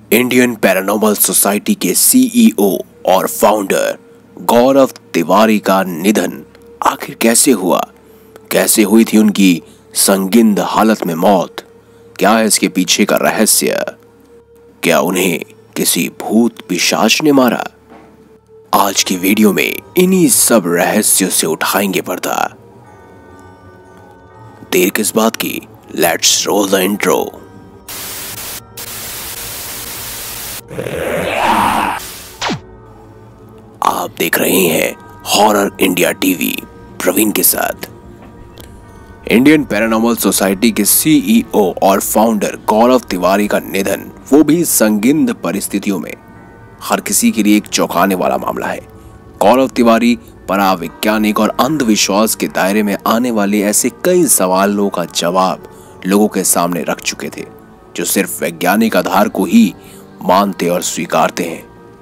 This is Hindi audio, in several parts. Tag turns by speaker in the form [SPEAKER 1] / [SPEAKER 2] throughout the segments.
[SPEAKER 1] इंडियन पैरानॉर्मल सोसाइटी के सीईओ और फाउंडर गौरव तिवारी का निधन आखिर कैसे हुआ? कैसे हुई थी उनकी संदिग्ध हालत में मौत? क्या है इसके पीछे का रहस्य? क्या उन्हें किसी भूत पिशाच ने मारा? आज की वीडियो में इन्हीं सब रहस्यों से उठाएंगे पर्दा। देर किस बात की, लेट्स रोल द इंट्रो। आप देख रहे हैं हॉरर इंडिया टीवी प्रवीण के साथ। इंडियन पैरानॉर्मल सोसाइटी के सीईओ और फाउंडर गौरव तिवारी का निधन, वो भी संदिग्ध परिस्थितियों में, हर किसी के लिए एक चौंकाने वाला मामला है। गौरव तिवारी परावैज्ञानिक और अंधविश्वास के दायरे में आने वाले ऐसे कई सवालों का जवाब लोगों के सामने रख चुके थे, जो सिर्फ वैज्ञानिक आधार को ही मानते और स्वीकारते हैं।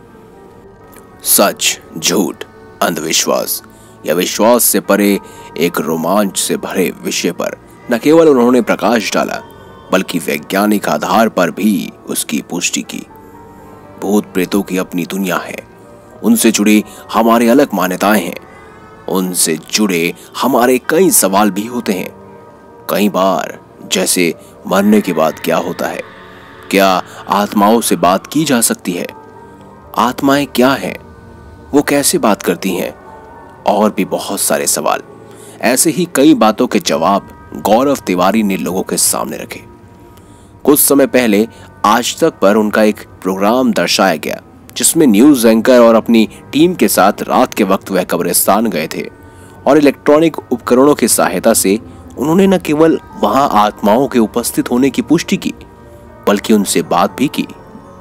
[SPEAKER 1] सच, झूठ, अंधविश्वास या विश्वास से परे एक रोमांच से भरे विषय पर न केवल उन्होंने प्रकाश डाला, बल्कि वैज्ञानिक आधार पर भी उसकी पुष्टि की। भूत प्रेतों की अपनी दुनिया है, उनसे जुड़े हमारे अलग मान्यताएं हैं, उनसे जुड़े हमारे कई सवाल भी होते हैं। कई बार, जैसे मरने के बाद क्या होता है, क्या आत्माओं से बात की जा सकती है, आत्माएं क्या हैं, वो कैसे बात करती हैं, और भी बहुत सारे सवाल। ऐसे ही कई बातों के जवाब गौरव तिवारी ने लोगों के सामने रखे। कुछ समय पहले आज तक पर उनका एक प्रोग्राम दर्शाया गया, जिसमें न्यूज एंकर और अपनी टीम के साथ रात के वक्त वह कब्रिस्तान गए थे और इलेक्ट्रॉनिक उपकरणों की सहायता से उन्होंने न केवल वहां आत्माओं के उपस्थित होने की पुष्टि की, बल्कि उनसे बात भी की।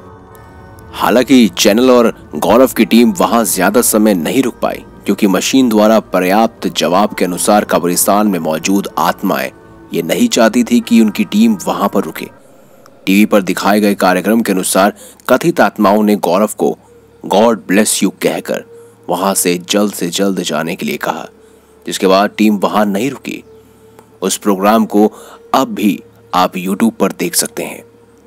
[SPEAKER 1] हालांकि चैनल और गौरव की टीम वहां ज्यादा समय नहीं रुक पाई, क्योंकि मशीन द्वारा पर्याप्त जवाब के अनुसार कब्रिस्तान में मौजूद आत्माएं ये नहीं चाहती थी कि उनकी टीम वहां पर रुके। टीवी पर दिखाए गए कार्यक्रम के अनुसार कथित आत्माओं ने गौरव को गॉड ब्लेस यू कहकर वहां से जल्द जाने के लिए कहा, जिसके बाद टीम वहां नहीं रुकी। उस प्रोग्राम को अब भी आप यूट्यूब पर देख सकते हैं।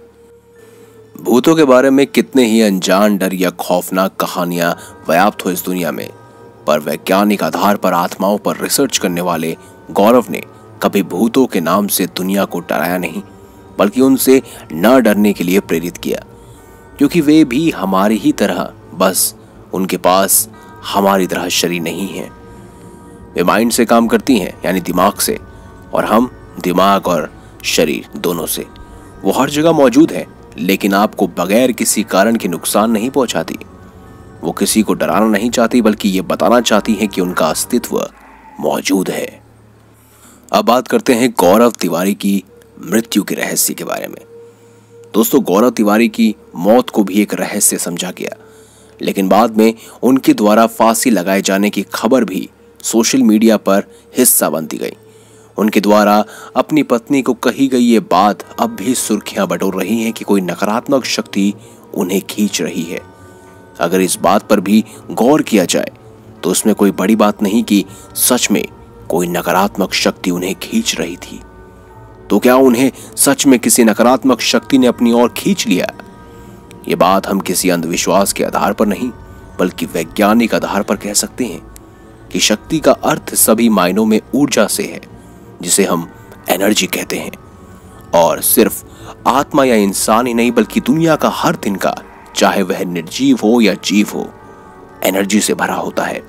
[SPEAKER 1] भूतों के बारे में कितने ही अनजान डर या खौफनाक कहानियां व्याप्त हो इस दुनिया में, पर वैज्ञानिक आधार पर आत्माओं पर रिसर्च करने वाले गौरव ने कभी भूतों के नाम से दुनिया को डराया नहीं, बल्कि उनसे न डरने के लिए प्रेरित किया, क्योंकि वे भी हमारी ही तरह, बस उनके पास हमारी तरह शरीर नहीं है। वे माइंड से काम करती हैं, यानी दिमाग से, और हम दिमाग और शरीर दोनों से। वो हर जगह मौजूद है, लेकिन आपको बगैर किसी कारण के नुकसान नहीं पहुंचाती। वो किसी को डराना नहीं चाहती, बल्कि ये बताना चाहती है कि उनका अस्तित्व मौजूद है। अब बात करते हैं गौरव तिवारी की मृत्यु के रहस्य के बारे में। दोस्तों, गौरव तिवारी की मौत को भी एक रहस्य समझा गया, लेकिन बाद में उनके द्वारा फांसी लगाए जाने की खबर भी सोशल मीडिया पर हिस्सा बनती गई। उनके द्वारा अपनी पत्नी को कही गई ये बात अब भी सुर्खियां बटोर रही हैं कि कोई नकारात्मक शक्ति उन्हें खींच रही है। अगर इस बात पर भी गौर किया जाए तो उसमें कोई बड़ी बात नहीं कि सच में कोई नकारात्मक शक्ति उन्हें खींच रही थी। तो क्या उन्हें सच में किसी नकारात्मक शक्ति ने अपनी ओर खींच लिया? ये बात हम किसी अंधविश्वास के आधार पर नहीं, बल्कि वैज्ञानिक आधार पर कह सकते हैं कि शक्ति का अर्थ सभी मायनों में ऊर्जा से है, जिसे हम एनर्जी कहते हैं। और सिर्फ आत्मा या इंसान ही नहीं, बल्कि दुनिया का हर तिनका, चाहे वह निर्जीव हो या जीव हो, एनर्जी से भरा होता है।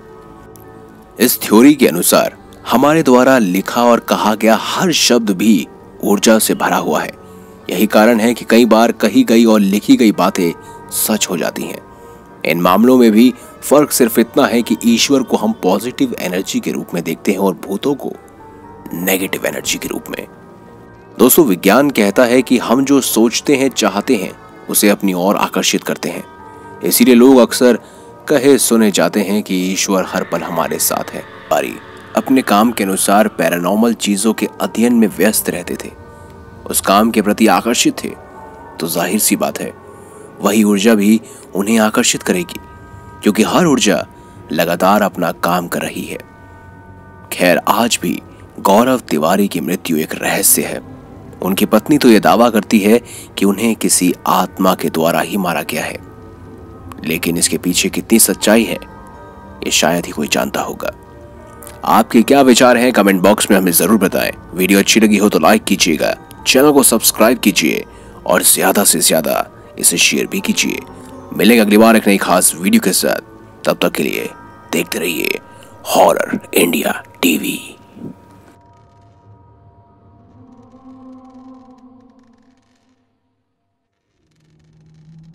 [SPEAKER 1] इस थ्योरी के अनुसार हमारे द्वारा लिखा और कहा गया हर शब्द भी ऊर्जा से भरा हुआ है। यही कारण है कि कई बार कही गई और लिखी गई बातें सच हो जाती हैं। इन मामलों में भी फर्क सिर्फ इतना है कि ईश्वर को हम पॉजिटिव एनर्जी के रूप में देखते हैं और भूतों को नेगेटिव एनर्जी के रूप में। दोस्तों, विज्ञान कहता है कि हम जो सोचते हैं, चाहते हैं, उसे अपनी ओर आकर्षित करते हैं। इसीलिए लोग अक्सर कहे सुने जाते हैं कि ईश्वर हर पल हमारे साथ है। अपने काम के अनुसार पैरानॉर्मल चीजों के अध्ययन में व्यस्त रहते थे, उस काम के प्रति आकर्षित थे, तो जाहिर सी बात है वही ऊर्जा भी उन्हें आकर्षित करेगी, क्योंकि हर ऊर्जा लगातार अपना काम कर रही है। खैर, आज भी गौरव तिवारी की मृत्यु एक रहस्य है। उनकी पत्नी तो यह दावा करती है कि उन्हें किसी आत्मा के द्वारा ही मारा गया है, लेकिन इसके पीछे कितनी सच्चाई है ये शायद ही कोई जानता होगा। आपके क्या विचार हैं कमेंट बॉक्स में हमें जरूर बताएं। वीडियो अच्छी लगी हो तो लाइक कीजिएगा, चैनल को सब्सक्राइब कीजिए और ज्यादा से ज्यादा इसे शेयर भी कीजिए। मिलेंगे अगली बार एक नई खास वीडियो के साथ, तब तक के लिए देखते रहिए हॉरर इंडिया टीवी।